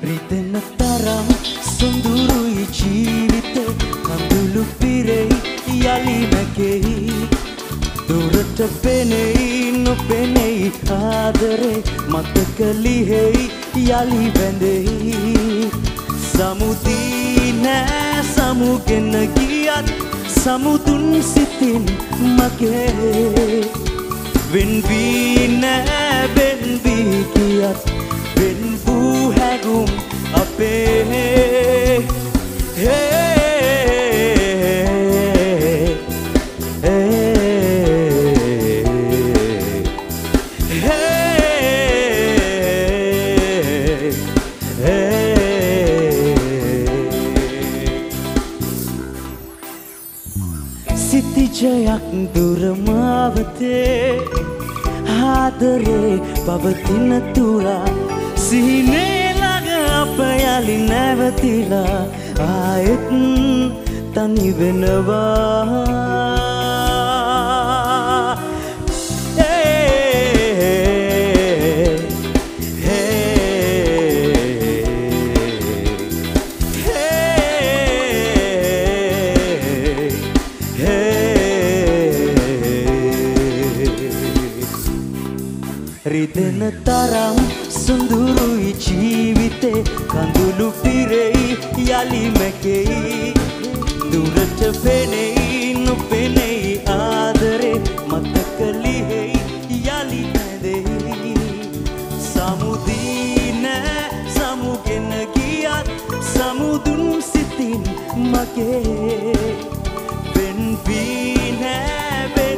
රිදෙන තරම් සොඳුරුයි ජීවිතේ කඳුළු පිරෙයි යලි නැගෙයි දුරට පෙනෙයි නොපෙනෙයි ආදරේ මතක ලිහෙයි යලි බැඳෙයි සමුදී නෑ සමුගෙන ගියත් සමුදුන් සිතින් මගේ වෙන් වී නෑ වෙන් වී ගියත් වෙන් වූ හැඟුම් අපේ සිතිජයක් දුරමාවතේ ආදරේ පවතින තුරා සිහිනේ ළඟ අප යලි නැවතිලා ආයෙත් තනි වෙනවා රිදෙන තරම් සොඳුරුයි ජීවිතේ කඳුළු පිරෙයි යලි මැකෙයි දුරට පෙනෙයි නොපෙනෙයි ආදරේ මතක ලිහෙයි යලි නැදෙයි සමුදී නෑ සමුගෙන ගියත් සමුදුන් සිතින් මගේ වෙන් වී නෑ